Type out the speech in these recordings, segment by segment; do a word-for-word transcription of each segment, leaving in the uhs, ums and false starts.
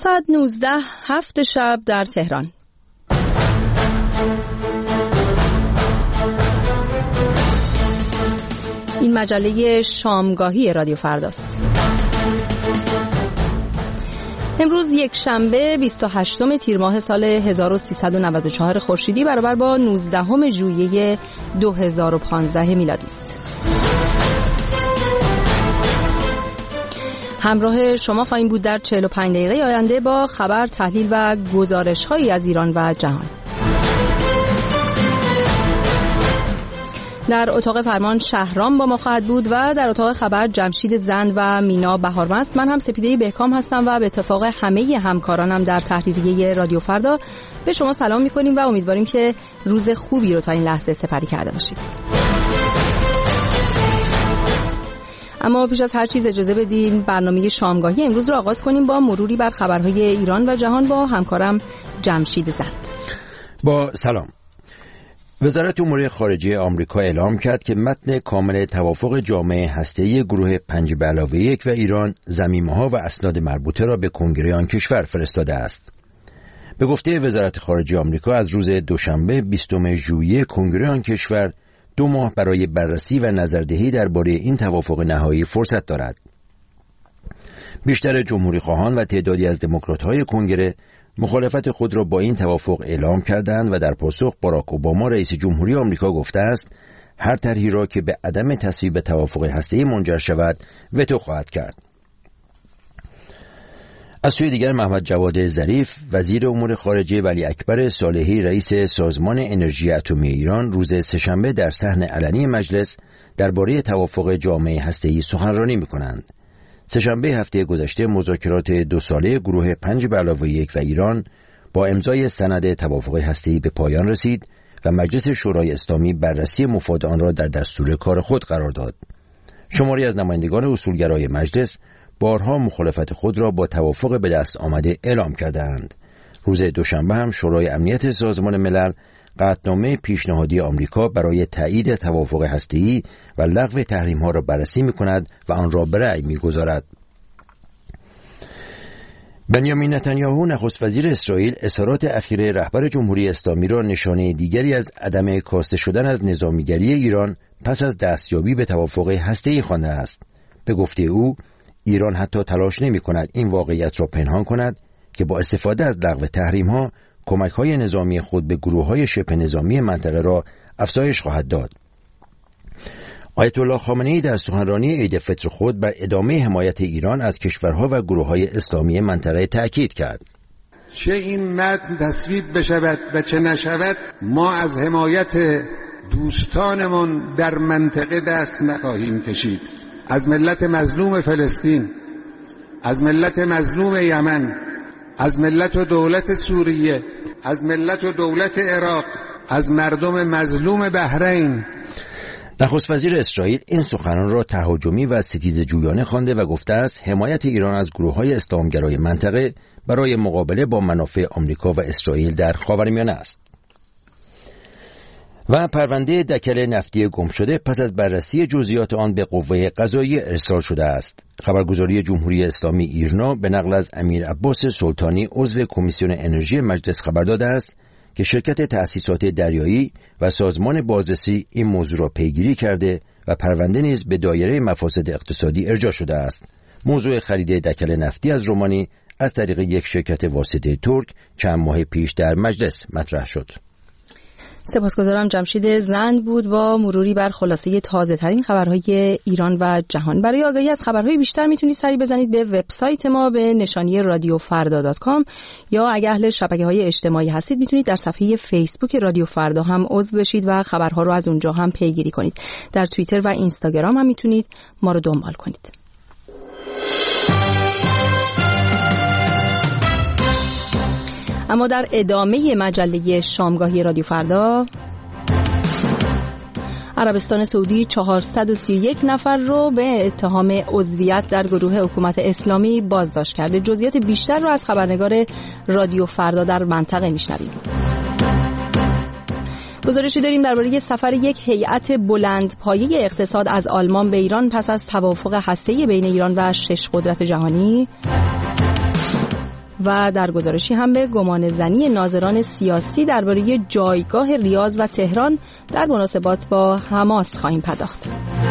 ساعت نوزده هفت شب در تهران. این مجله شامگاهی رادیو فرداست. امروز یک شنبه بیست و هشتم تیر ماه سال هزار و سیصد و نود و چهار خورشیدی برابر با نوزدهم ژوئیه دو هزار و پانزده میلادی است. همراه شما خواهیم بود در چهل و پنج دقیقه آینده با خبر، تحلیل و گزارش‌هایی از ایران و جهان. در اتاق فرمان شهرام با ما خواهد بود و در اتاق خبر جمشید زند و مینا بهارمست. من هم سپیده بهکام هستم و به اتفاق همه همکارانم در تحریریه رادیو فردا به شما سلام می‌کنیم و امیدواریم که روز خوبی رو تا این لحظه سپری کرده باشید. اما پیش از هر چیز اجازه بدین برنامه شامگاهی امروز رو آغاز کنیم با مروری بر خبرهای ایران و جهان با همکارم جمشید زند. با سلام. وزارت امور خارجه آمریکا اعلام کرد که متن کامل توافق جامعه هسته‌ای گروه پنج به علاوه یک و ایران ضمیمه‌ها و اسناد مربوطه را به کنگره آن کشور فرستاده است. به گفته وزارت خارجه آمریکا از روز دوشنبه بیستم ژوئیه کنگره آن کشور دو ماه برای بررسی و نظردهی درباره این توافق نهایی فرصت دارد. بیشتر جمهوری خواهان و تعدادی از دموکرات‌های کنگره مخالفت خود را با این توافق اعلام کردند و در پاسخ باراک اوباما رئیس جمهوری آمریکا گفته است هر طرحی را که به عدم تصویب توافق هسته‌ای منجر شود وتو خواهد کرد. از سوی دیگر محمد جواد ظریف وزیر امور خارجه ولی اکبر صالحی رئیس سازمان انرژی اتمی ایران روز سه‌شنبه در صحن علنی مجلس درباره توافق جامعه هسته‌ای سخنرانی می‌کنند. سه‌شنبه هفته گذشته مذاکرات دو ساله گروه پنج به علاوه یک و ایران با امضای سند توافق هسته‌ای به پایان رسید و مجلس شورای اسلامی بررسی مفاد آن را در دستور کار خود قرار داد. شماری از نمایندگان اصولگرای مجلس بارها مخالفت خود را با توافق به دست آمده اعلام کردند. روز دوشنبه هم شورای امنیت سازمان ملل قطعنامه پیشنهادی آمریکا برای تایید توافق هسته‌ای و لغو تحریم‌ها را بررسی می‌کند و آن را به رأی می‌گذارد. بنیامین نتانیاهو نخست وزیر اسرائیل اظهارات اخیر رهبر جمهوری اسلامی را نشانه دیگری از عدم کاسته شدن از نظامیگری ایران پس از دستیابی به توافق هسته‌ای خوانده است. به گفته او ایران حتی تلاش نمی‌کند این واقعیت را پنهان کند که با استفاده از لغو تحریم‌ها کمک‌های نظامی خود به گروه‌های شبه نظامی منطقه را افزایش خواهد داد. آیت الله خامنه‌ای در سخنرانی عید فطر خود بر ادامه حمایت ایران از کشورها و گروه‌های اسلامی منطقه تأکید کرد. چه این متن تصویب بشود و چه نشود ما از حمایت دوستانمان در منطقه دست نخواهیم کشید. از ملت مظلوم فلسطین، از ملت مظلوم یمن، از ملت و دولت سوریه، از ملت و دولت عراق، از مردم مظلوم بحرین. نخست وزیر اسرائیل این سخنان را تهاجمی و ستیزجویانه خوانده و گفته است حمایت ایران از گروه‌های اسلامگرای منطقه برای مقابله با منافع آمریکا و اسرائیل در خاورمیانه است. و پرونده دکل نفتی گم شده پس از بررسی جزئیات آن به قوه قضاییه ارسال شده است. خبرگزاری جمهوری اسلامی ایرنا به نقل از امیر عباس سلطانی عضو کمیسیون انرژی مجلس خبر داده است که شرکت تأسیسات دریایی و سازمان بازرسی این موضوع را پیگیری کرده و پرونده نیز به دایره مفاسد اقتصادی ارجاع شده است. موضوع خرید دکل نفتی از رومانی از طریق یک شرکت واسطه ترک چند ماه پیش در مجلس مطرح شد. سپاسگزارم. جمشید زند بود با مروری بر خلاصه تازه ترین خبرهای ایران و جهان. برای آگاهی از خبرهای بیشتر میتونید سری بزنید به وبسایت ما به نشانی رادیو فردا دات کام یا اگه اهل شبکه‌های اجتماعی هستید میتونید در صفحه فیسبوک رادیو فردا هم عضو بشید و خبرها رو از اونجا هم پیگیری کنید. در توییتر و اینستاگرام هم میتونید ما رو دنبال کنید. اما در ادامه مجله شامگاهی رادیو فردا، عربستان سعودی چهارصد و سی و یک نفر رو به اتهام عضویت در گروه حکومت اسلامی بازداشت کرده. جزئیات بیشتر رو از خبرنگار رادیو فردا در منطقه میشنوید. گزارشی داریم درباره سفر یک هیئت بلندپایه اقتصاد از آلمان به ایران پس از توافق هسته‌ای بین ایران و شش قدرت جهانی. و در گزارشی هم به گمان زنی ناظران سیاسی درباره جایگاه ریاض و تهران در مناسبات با حماس خواهیم پرداخت.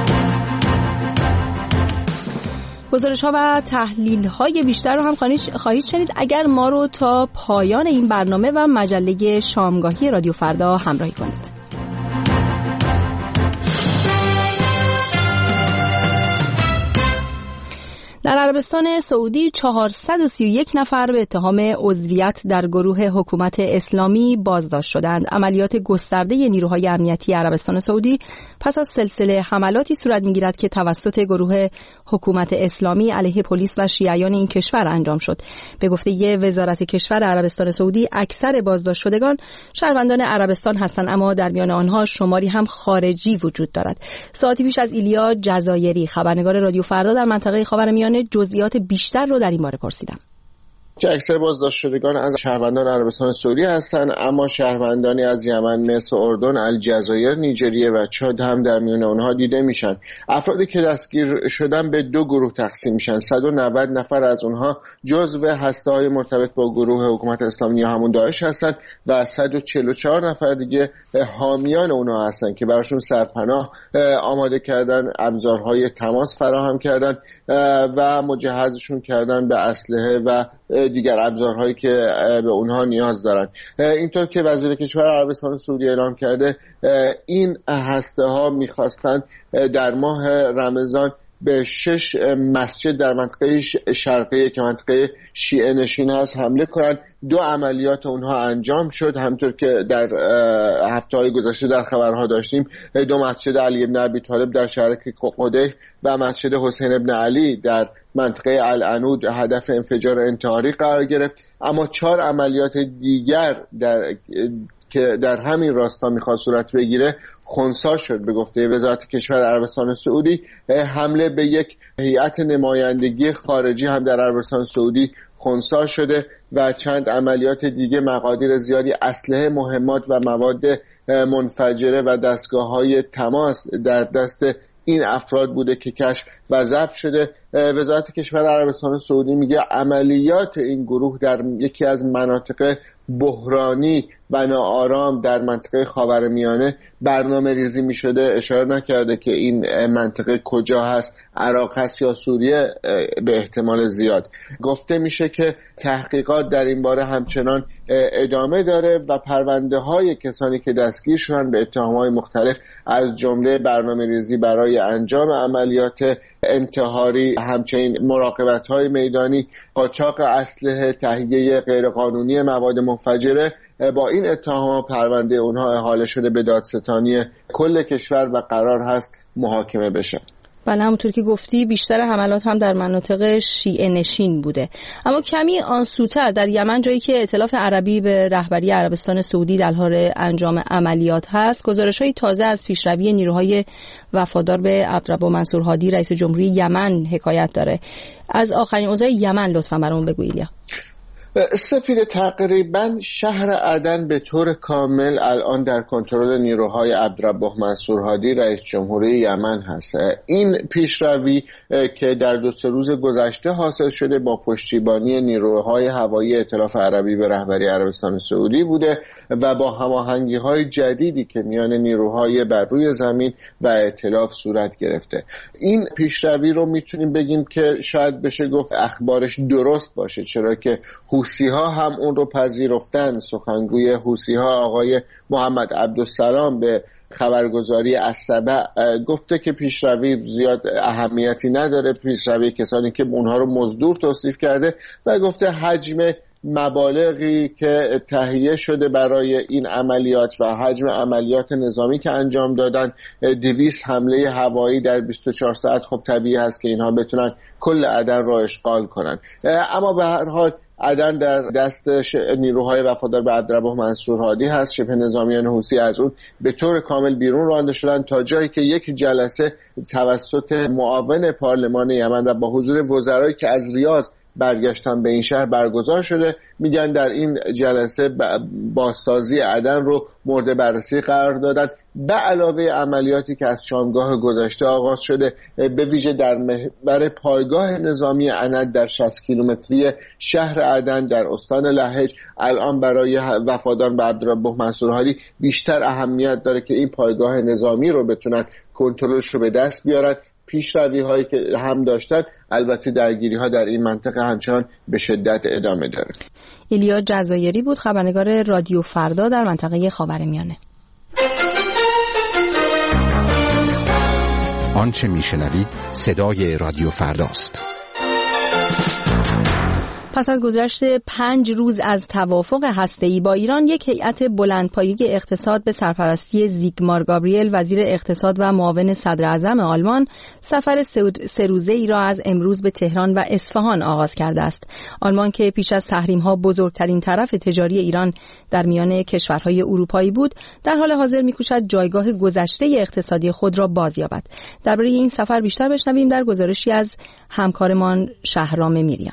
گزارش ها و تحلیل های بیشتر رو هم خواهید شنید اگر ما رو تا پایان این برنامه و مجله شامگاهی رادیو فردا همراهی کنید. در عربستان سعودی چهارصد و سی و یک نفر به اتهام عضویت در گروه حکومت اسلامی بازداشت شدند. عملیات گسترده نیروهای امنیتی عربستان سعودی پس از سلسله حملاتی صورت می‌گیرد که توسط گروه حکومت اسلامی علیه پلیس و شیعیان این کشور انجام شد. به گفته وزارت کشور عربستان سعودی اکثر بازداشت شدگان شهروندان عربستان هستند، اما در میان آنها شماری هم خارجی وجود دارد. ساعتی پیش از ایلیا جزایری خبرنگار رادیو فردا در منطقه خاورمیانه جزئیات بیشتر رو در این باره پرسیدم. که اکثر بازداشت شدگان از شهروندان عربستان سعودی هستند، اما شهروندانی از یمن، مصر، اردن، الجزایر، نیجریه و چاد هم در میان آنها دیده میشن. افرادی که دستگیر شدن به دو گروه تقسیم میشن. صد و نود نفر از اونها جزو هسته‌های مرتبط با گروه حکومت اسلامی یا همون داعش هستند و صد و چهل و چهار نفر دیگه حامیان اونها هستند که براشون سرپناه آماده کردن، ابزارهای تماس فراهم کردن و مجهزشون کردن به اسلحه و دیگر ابزارهایی که به اونها نیاز دارن. اینطور که وزیر کشور عربستان سعودی اعلام کرده این هسته ها میخواستن در ماه رمضان به شش مسجد در منطقه شرقی که منطقه شیعه نشین هست حمله کنند. دو عملیات اونها انجام شد، همطور که در هفته‌های گذشته در خبرها داشتیم. دو مسجد علی بن ابی طالب در شهر قدح و مسجد حسین بن علی در منطقه العنود هدف انفجار انتحاری قرار گرفت. اما چهار عملیات دیگر در که در همین راستا میخواد صورت بگیره خنثی شد. به گفته وزارت کشور عربستان سعودی حمله به یک هیئت نمایندگی خارجی هم در عربستان سعودی خنثی شده و چند عملیات دیگه مقادیر زیادی اسلحه، مهمات و مواد منفجره و دستگاه‌های تماس در دست این افراد بوده که کشف و ضبط شده. وزارت کشور عربستان سعودی میگه عملیات این گروه در یکی از مناطق بحرانی و ناآرام در منطقه خاورمیانه برنامه ریزی می شده. اشاره نکرده که این منطقه کجا هست، عراق هست یا سوریه. به احتمال زیاد گفته میشه که تحقیقات در این باره همچنان ادامه داره و پرونده های کسانی که دستگیر شدن به اتهام های مختلف از جمله برنامه ریزی برای انجام عملیات انتحاری، همچنین مراقبت های میدانی، قاچاق اسلحه، تهیه غیرقانونی مواد منفجره، با این اتهام پرونده اونها احاله شده به دادستانی کل کشور و قرار هست محاکمه بشه. بله، همونطور که گفتی بیشتر حملات هم در مناطق شیعه نشین بوده. اما کمی آنسوتر در یمن، جایی که ائتلاف عربی به رهبری عربستان سعودی در حال انجام عملیات هست، گزارش‌های تازه از پیشروی نیروهای وفادار به عبدالرب منصور هادی رئیس جمهوری یمن حکایت داره. از آخرین اوضاع یمن لطفاً برامون بگو ایلیا. سفیر تقریبا شهر عدن به طور کامل الان در کنترل نیروهای عبدالرب منصور هادی رئیس جمهوری یمن هست. این پیشروی که در دو سه روز گذشته حاصل شده با پشتیبانی نیروهای هوایی ائتلاف عربی به رهبری عربستان سعودی بوده و با هماهنگی‌های جدیدی که میان نیروهای بر روی زمین و ائتلاف صورت گرفته. این پیشروی رو میتونیم بگیم که شاید بشه گفت اخبارش درست باشه، چرا که حوثی ها هم اون رو پذیرفتن. سخنگوی حوثی ها آقای محمد عبدالسلام به خبرگزاری السبع گفته که پیشروی زیاد اهمیتی نداره، پیشروی کسانی که اونها رو مزدور توصیف کرده و گفته حجم مبالغی که تهیه شده برای این عملیات و حجم عملیات نظامی که انجام دادن، دویست حمله هوایی در بیست و چهار ساعت، خب طبیعی هست که اینها بتونن کل عدن را اشغال کنن. اما به هر حال عدن در دست نیروهای وفادار به عبدالرب منصور هادی هست. شبه نظامیان حوثی از اون به طور کامل بیرون رانده شدن تا جایی که یک جلسه توسط معاون پارلمان یمن و با حضور وزرایی که از ریاض برگشتن به این شهر برگزار شده. میگن در این جلسه بازسازی عدن رو مورد بررسی قرار دادن به علاوه عملیاتی که از شامگاه گذشته آغاز شده، به ویژه در محور پایگاه نظامی عند در شصت کیلومتری شهر عدن در استان لهج، الان برای وفادار به عبدالرب منصور هادی بیشتر اهمیت داره که این پایگاه نظامی رو بتونن کنترلش رو به دست بیارن. پیشروی هایی که هم داشتن، البته درگیری ها در این منطقه همچنان به شدت ادامه داره. ایلیا جزایری بود، خبرنگار رادیو فردا در منطقه خاورمیانه. آنچه میشنوید صدای رادیو فرداست. پس از گذشت پنج روز از توافق هسته‌ای با ایران، یک هیئت بلندپایه اقتصاد به سرپرستی زیگمار گابریل، وزیر اقتصاد و معاون صدر اعظم آلمان، سفر سه روزه‌ای را از امروز به تهران و اصفهان آغاز کرده است. آلمان که پیش از تحریم‌ها بزرگترین طرف تجاری ایران در میان کشورهای اروپایی بود، در حال حاضر می‌کوشد جایگاه گذشته اقتصادی خود را بازیابد. درباره این سفر بیشتر بشنویم در گزارشی از همکارمان شهرام میریان.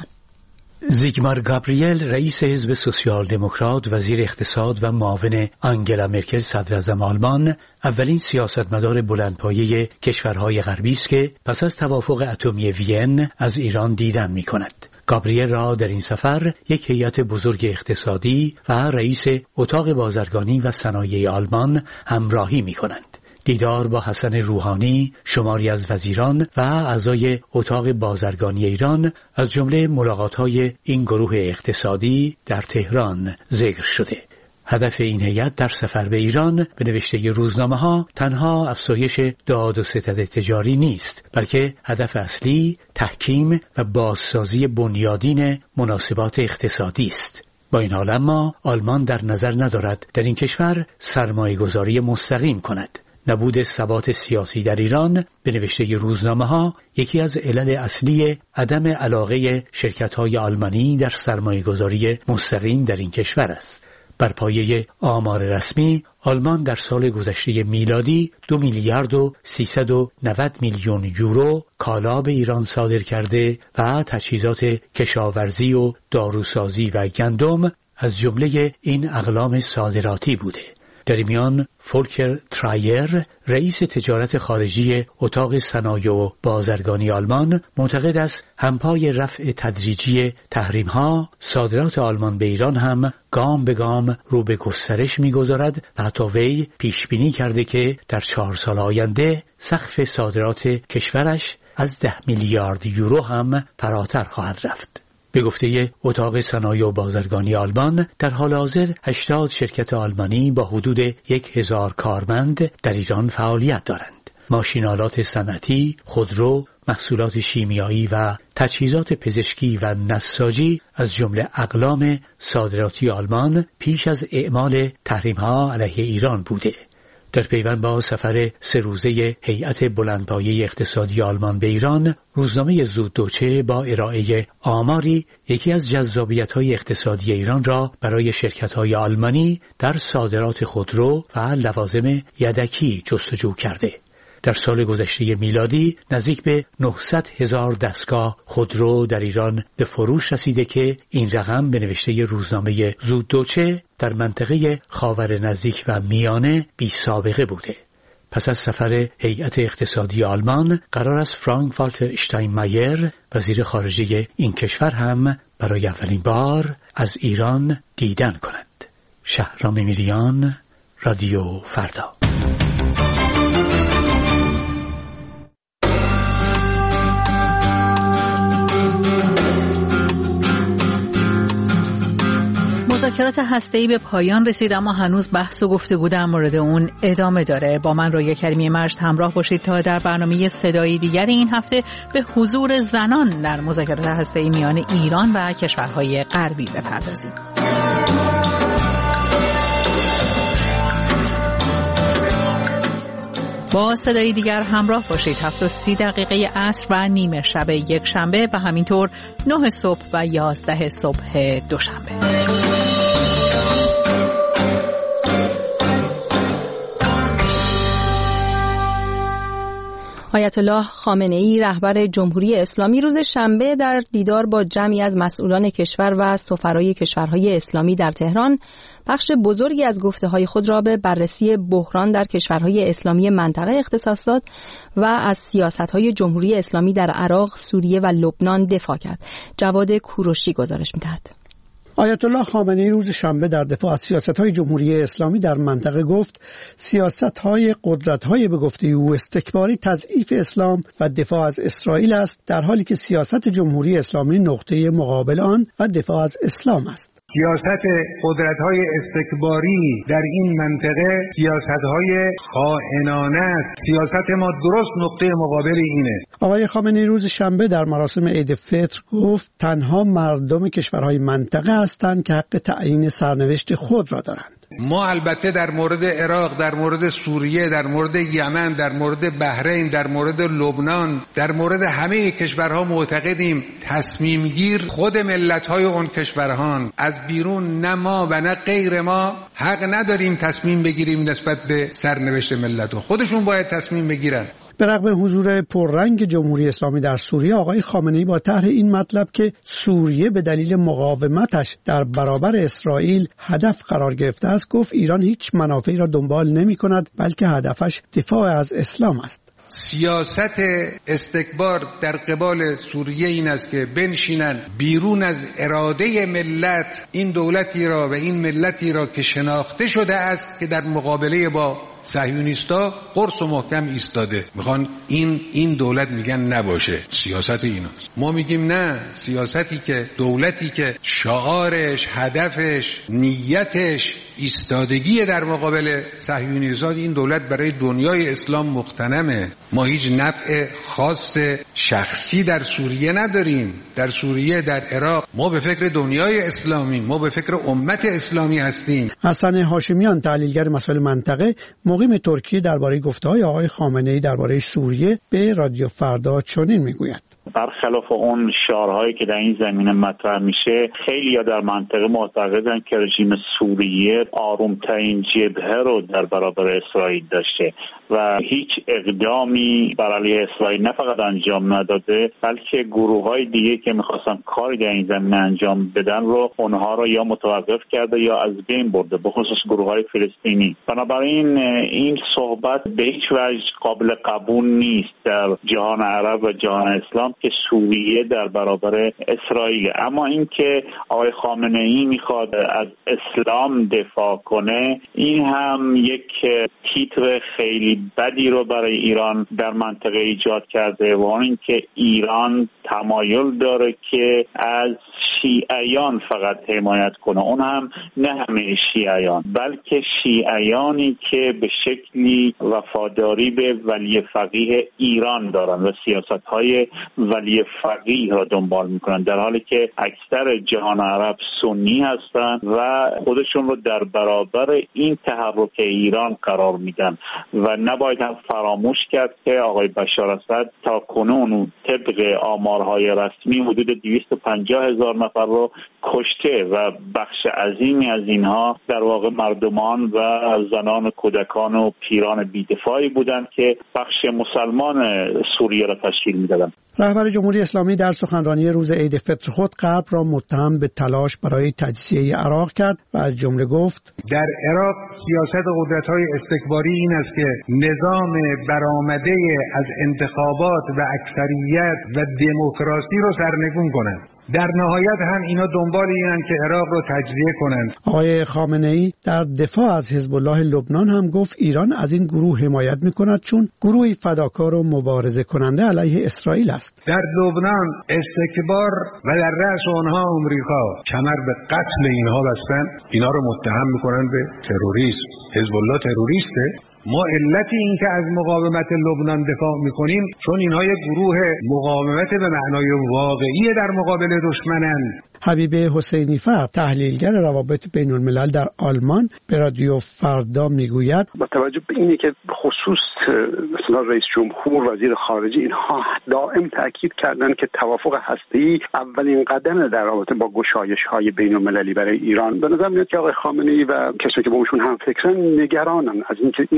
زیگمار گابریل، رئیس حزب سوسیال دموکرات، وزیر اقتصاد و معاون آنگلا مرکل صدراعظم آلمان، اولین سیاستمدار بلندپایه کشورهای غربی است که پس از توافق اتمی وین از ایران دیدن می‌کند. گابریل را در این سفر یک هیئت بزرگ اقتصادی و رئیس اتاق بازرگانی و صنایع آلمان همراهی می‌کنند. دیدار با حسن روحانی، شماری از وزیران و اعضای اتاق بازرگانی ایران از جمله ملاقات‌های این گروه اقتصادی در تهران ذکر شده. هدف این هیئت در سفر به ایران به نوشته روزنامه‌ها تنها افزایش داد و ستد تجاری نیست، بلکه هدف اصلی تحکیم و بازسازی بنیادین مناسبات اقتصادی است. با این حال اما آلمان در نظر ندارد در این کشور سرمایه‌گذاری مستقیم کند. نبود ثبات سیاسی در ایران به نوشته روزنامه‌ها یکی از علل اصلی عدم علاقه شرکت‌های آلمانی در سرمایه‌گذاری مستقیم در این کشور است. بر پایه آمار رسمی، آلمان در سال گذشته میلادی دو میلیارد و سیصد و نود میلیون یورو کالا به ایران صادر کرده و تجهیزات کشاورزی و داروسازی و گندم از جمله این اقلام صادراتی بوده. در میان فولکر ترایر، رئیس تجارت خارجی اتاق صنایع و بازرگانی آلمان، معتقد است همپای رفع تدریجی تحریم‌ها، صادرات آلمان به ایران هم گام به گام رو به گسترش می‌گذارد و حتی وی پیش بینی کرده که در چهار سال آینده سقف صادرات کشورش از ده میلیارد یورو هم فراتر خواهد رفت. به گفته اتاق صنایع و بازرگانی آلمان، در حال حاضر هشتاد شرکت آلمانی با حدود یک هزار کارمند در ایران فعالیت دارند. ماشین‌آلات صنعتی، خودرو، محصولات شیمیایی و تجهیزات پزشکی و نساجی از جمله اقلام صادراتی آلمان پیش از اعمال تحریم‌ها علیه ایران بوده. در پیوند با سفر سه روزه هیئت بلندپایه اقتصادی آلمان به ایران، روزنامه زوددوچه با ارائه آماری یکی از جذابیت‌های اقتصادی ایران را برای شرکت‌های آلمانی در صادرات خودرو و لوازم یدکی جستجو کرده. در سال گذشته میلادی نزدیک به نهصد هزار دستگاه خودرو در ایران به فروش رسیده که این رقم به نوشته روزنامه زوددوچه در منطقه خاور نزدیک و میانه بی سابقه بوده. پس از سفر هیئت اقتصادی آلمان، قرار است فرانک والتر اشتاینمایر، وزیر خارجه این کشور هم برای اولین بار از ایران دیدن کند. شهرام میریان، رادیو فردا. مذاکرات هسته‌ای به پایان رسید، اما هنوز بحث و گفتگو در مورد اون ادامه داره. با من رویا کریمی مجد همراه باشید تا در برنامه صدایی دیگر این هفته به حضور زنان در مذاکرات هسته‌ای میان ایران و کشورهای غربی بپردازیم. با صدایی دیگر همراه باشید. هفت و سی دقیقه عصر و نیمه شب یک شنبه و همینطور نه صبح و یازده صبح دوشنبه. آیت الله خامنه‌ای رهبر جمهوری اسلامی روز شنبه در دیدار با جمعی از مسئولان کشور و سفرای کشورهای اسلامی در تهران بخش بزرگی از گفته‌های خود را به بررسی بحران در کشورهای اسلامی منطقه اختصاص داد و از سیاست‌های جمهوری اسلامی در عراق، سوریه و لبنان دفاع کرد. جواد کوروشی گزارش می‌دهد. آیت الله خامنه‌ای روز شنبه در دفاع از سیاست‌های جمهوری اسلامی در منطقه گفت سیاست‌های قدرت‌های به گفته او استکباری تضعیف اسلام و دفاع از اسرائیل است، در حالی که سیاست جمهوری اسلامی نقطه مقابل آن و دفاع از اسلام است. سیاست قدرت‌های استکباری در این منطقه سیاست‌های خائنانه است. سیاست ما درست نقطه مقابل اینه. آقای خامنه‌ای روز شنبه در مراسم عید فطر گفت تنها مردم کشورهای منطقه هستند که حق تعیین سرنوشت خود را دارند. ما البته در مورد عراق، در مورد سوریه، در مورد یمن، در مورد بحرین، در مورد لبنان، در مورد همه کشورها معتقدیم تصمیم گیر خود ملت‌های اون کشورهان، از بیرون نه ما و نه غیر ما حق نداریم تصمیم بگیریم نسبت به سرنوشت ملت و خودشون باید تصمیم بگیرن. به رغم حضور پررنگ جمهوری اسلامی در سوریه، آقای خامنه‌ای با طرح این مطلب که سوریه به دلیل مقاومتش در برابر اسرائیل هدف قرار گرفته است، گفت ایران هیچ منافعی را دنبال نمی‌کند بلکه هدفش دفاع از اسلام است. سیاست استکبار در قبال سوریه این است که بنشینن بیرون از اراده ملت این دولتی را و این ملتی را که شناخته شده است که در مقابله با صهیونیستا قرص و محکم ایستاده، میخوان این این دولت میگن نباشه. سیاست ایناست. ما میگیم نه، سیاستی که دولتی که شعارش، هدفش، نیتش ایستادگی در مقابل صهیونیستا، این دولت برای دنیای اسلام مغتنمه. ما هیچ نفع خاص شخصی در سوریه نداریم. در سوریه، در عراق ما به فکر دنیای اسلامی، ما به فکر امت اسلامی هستیم. حسن هاشمیان، تحلیلگر مسائل منطقه، مقیم ترکیه، درباره گفته‌های آقای خامنه‌ای درباره سوریه به رادیو فردا چنین میگوید: برخلاف اون شعارهایی که در این زمینه مطرح میشه، خیلی‌ها در منطقه معتقدن که رژیم سوریه آرومترین جبهه رو در برابر اسرائیل داشته و هیچ اقدامی بر علیه اسرائیل نه فقط انجام نداده، بلکه گروه‌های دیگه که می‌خواستن کاری در این زمینه انجام بدن رو اونها رو یا متوقف کرده یا از بین برده، به خصوص گروه‌های فلسطینی. بنابراین این صحبت به هیچ وجه قابل قبول نیست در جهان عرب و جهان اسلام که سوریه در برابر اسرائیل. اما اینکه آقای خامنه‌ای میخواد از اسلام دفاع کنه، این هم یک تیتر خیلی بدی رو برای ایران در منطقه ایجاد کرده و اون اینکه ایران تمایل داره که از شیعیان فقط حمایت کنه، اون هم نه همه شیعیان بلکه شیعیانی که به شکلی وفاداری به ولی فقیه ایران دارن و سیاست‌های ولی فقیه را دنبال میکنن، در حالی که اکثر جهان عرب سنی هستن و خودشون رو در برابر این تحرک ایران قرار میدن و نباید هم فراموش کرد که آقای بشار اسد تا کنون طبق آمارهای رسمی حدود دویست و پنجاه هزار نفر رو کشته و بخش عظیمی از اینها در واقع مردمان و زنان، کودکان و پیران بی‌دفاعی بودند که بخش مسلمان سوریه را تشکیل میدادند. رهبر جمهوری اسلامی در سخنرانی روز عید فطر خود غرب را متهم به تلاش برای تجزیه عراق کرد و از جمله گفت: در عراق سیاست قدرت‌های استکباری این است که نظام برآمده از انتخابات و اکثریت و دموکراسی رو سرنگون کنند. در نهایت هم اینا دنبال اینن که عراق رو تجزیه کنند. آقای خامنه‌ای در دفاع از حزب الله لبنان هم گفت ایران از این گروه حمایت می‌کند چون گروهی فداکار و مبارزه کننده علیه اسرائیل است. در لبنان استکبار و در رأس آنها آمریکا کمر به قتل اینها بستن، اینا رو متهم می‌کنن به تروریسم. حزب الله تروریسته. ما علت این که از مقاومت لبنان دفاع میکنیم چون اینها یک گروه مقاومت به معنای واقعی در مقابل دشمنند. حبیب حسینی فر، تحلیلگر روابط بین الملل در آلمان، به رادیو فردا میگوید: با توجه به اینی که خصوص مثلا رئیس جمهور، وزیر خارجه، اینها دائم تاکید کردند که توافق هسته‌ای اولین قدم در رابطه با گشایش‌های بین المللی برای ایران، به نظر میاد که آقای خامنه‌ای و کسایی که با اونشون هم فکرن نگرانن از اینکه این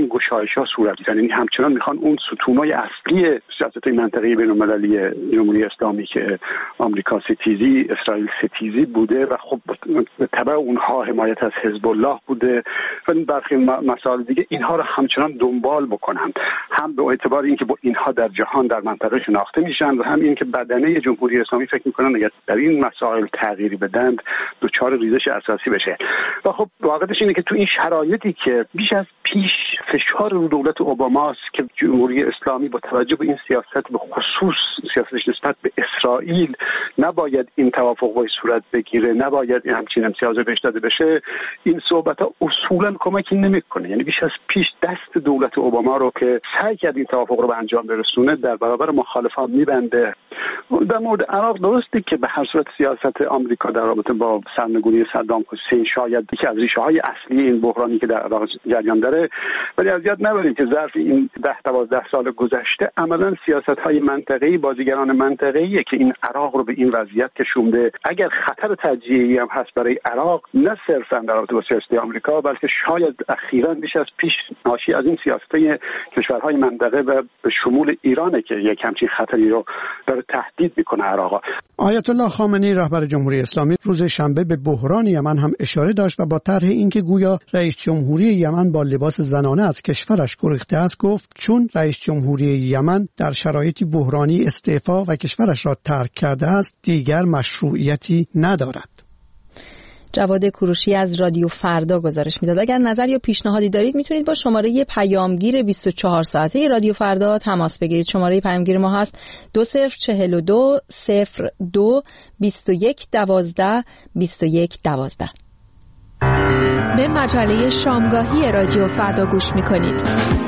گشایش‌ها صورت گیرن. یعنی همچنان میخوان اون ستونای اصلی سیاست‌های منطقه‌ای بین‌المللی جمهوری اسلامی که آمریکا ستیزی، اسرائیل ستیزی بوده و خب به تبع اونها حمایت از حزب الله بوده و برخی مسائل دیگه، اینها رو همچنان دنبال بکنن، هم به اعتبار اینکه با اینها در جهان در منطقه شناخته میشن و هم اینکه بدنه جمهوری اسلامی فکر میکنن اگر در این مسائل تغییری بدن دچار ریزش اساسی بشه. و خب واقعیتش اینه که تو این شرایطی که بیش از پیش فشار رو دولت اوباماست که جمهوری اسلامی با توجه به این سیاست، به خصوص سیاستش نسبت به اسرائیل، نباید این توافق صورت بگیره، نباید این همچین امتیازی بهش داده بشه، این صحبت‌ها اصولا کمکی نمیکنه. یعنی بیش از پیش دست دولت اوباما رو که سعی کرد این توافق رو به انجام برسونه در برابر مخالفان میبنده. در مورد عراق درسته که به هر صورت سیاست آمریکا در رابطه با سرنگونی صدام حسین شاید یکی از ریشه‌های اصلی این بحرانی که در عراق جریان داره، ولی از یاد نبرید که ظرف این ده دوازده سال گذشته عملاً سیاست‌های منطقه‌ای، بازیگران منطقه‌ای که این عراق رو به این وضعیت کشونده. اگر خطر تجزیه‌ای هم هست برای عراق، نه صرفاً در رابطه با سیاست آمریکا، بلکه شاید اخیراً بیش از پیش ناشی از این سیاست‌های کشورهای منطقه و به شمول ایرانه که یک همچین خطری رو داره تهدید میکنه عراق. آیت الله خامنه‌ای رهبر جمهوری اسلامی روز شنبه به بحران یمن هم اشاره داشت و با طرح اینکه گویا رئیس جمهوری یمن با لباس زنانه از کشورش گریخته است گفت چون رئیس جمهوری یمن در شرایطی بحرانی استعفا و کشورش را ترک کرده است دیگر مشروعیتی ندارد. جواد کوروشی از رادیو فردا گزارش میداد. اگر نظر یا پیشنهادی دارید میتونید با شماره پیامگیر بیست و چهار ساعته رادیو فردا تماس بگیرید. شماره پیامگیر ما هست دو صفر چهل و دو صفر دو بیست و یک دوازده بیست و یک دوازده. به مجله شامگاهی رادیو فردا گوش میکنید.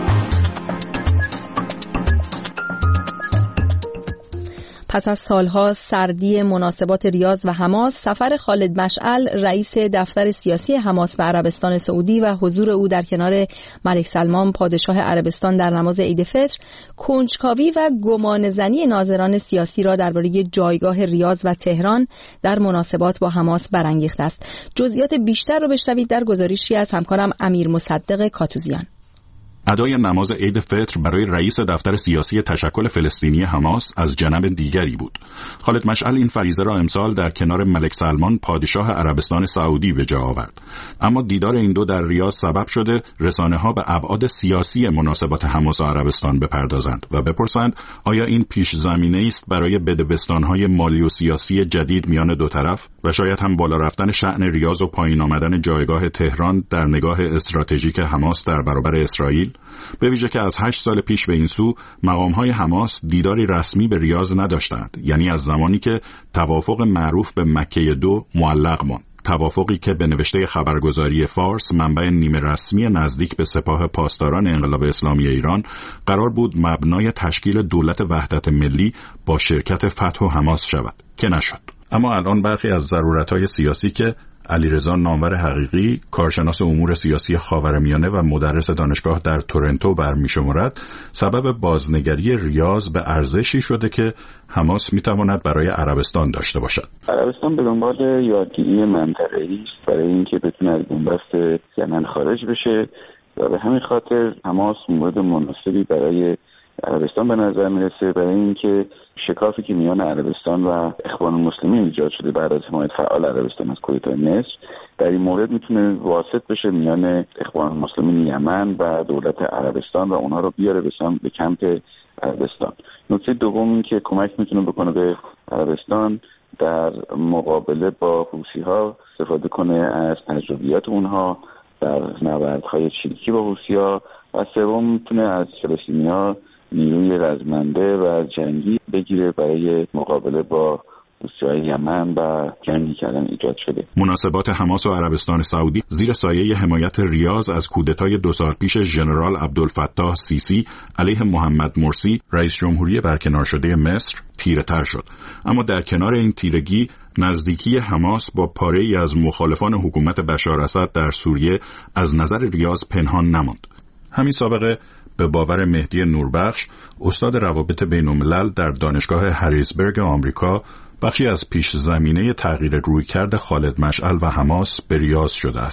پس از سالها سردی مناسبات ریاض و حماس، سفر خالد مشعل رئیس دفتر سیاسی حماس به عربستان سعودی و حضور او در کنار ملک سلمان پادشاه عربستان در نماز عید فطر، کنجکاوی و گمانه‌زنی ناظران سیاسی را درباره جایگاه ریاض و تهران در مناسبات با حماس برانگیخته است. جزئیات بیشتر را بشنوید در گزارشی از همکارم امیر مصدق کاتوزیان. ادای نماز عید فطر برای رئیس دفتر سیاسی تشکل فلسطینی حماس از جانب دیگری بود. خالد مشعل این فریضه را امسال در کنار ملک سلمان پادشاه عربستان سعودی به جا آورد. اما دیدار این دو در ریاض سبب شده رسانه‌ها به ابعاد سیاسی مناسبات حماس و عربستان بپردازند و بپرسند آیا این پیش زمینه است برای بدبستان‌های مالی و سیاسی جدید میان دو طرف و شاید هم بالا رفتن شأن ریاض و پایین آمدن جایگاه تهران در نگاه استراتژیک حماس در برابر اسرائیل؟ به ویژه که از هشت سال پیش به این سو مقام‌های حماس دیداری رسمی به ریاض نداشتند، یعنی از زمانی که توافق معروف به مکه دو معلق ماند. توافقی که به نوشته خبرگزاری فارس منبع نیمه رسمی نزدیک به سپاه پاسداران انقلاب اسلامی ایران قرار بود مبنای تشکیل دولت وحدت ملی با شرکت فتح و حماس شود که نشد. اما الان برخی از ضرورت‌های سیاسی که علیرضا نامور حقیقی، کارشناس امور سیاسی خاورمیانه و مدرس دانشگاه در تورنتو برمی‌شمارد، سبب بازنگری ریاض به ارزشی شده که حماس می‌تواند برای عربستان داشته باشد. عربستان به دنبال یادگیری منطقه‌ای است برای اینکه بتونه از بنبست یمن خارج بشه و به همین خاطر حماس مورد مناسبی برای عربستان به نظر میرسه، برای اینکه شکافی که میان عربستان و اخوان المسلمین ایجاد شده بعد از حمایت فعال عربستان از کودتای مصر در این مورد میتونه واسط بشه میان اخوان المسلمین یمن و دولت عربستان و اونها رو بیاره به کمپ عربستان. نکته دوم این که کمک میتونه بکنه به عربستان در مقابله با حوثی‌ها، استفاده کنه از تجربیات اونها در نبردهای چریکی با حوثی‌ها و سوم میتونه از فلسطینی‌ها نیروی رزمنده و جنگی بگیره برای مقابله با حوثی‌های یمن و جنگی کردن ایجاد شده. مناسبات حماس و عربستان سعودی زیر سایه حمایت ریاض از کودتای دو سال پیش ژنرال عبدالفتاح سیسی علیه محمد مرسی رئیس جمهوری برکنار شده مصر تیره‌تر شد. اما در کنار این تیرگی نزدیکی حماس با پاره‌ای از مخالفان حکومت بشار اسد در سوریه از نظر ریاض پنهان نماند. همین سابقه به باور مهدی نوربخش، استاد روابط بین‌الملل در دانشگاه هریزبرگ آمریکا، بخشی از پیش زمینه تغییر رویکرد خالد مشعل و حماس به ریاض شده است.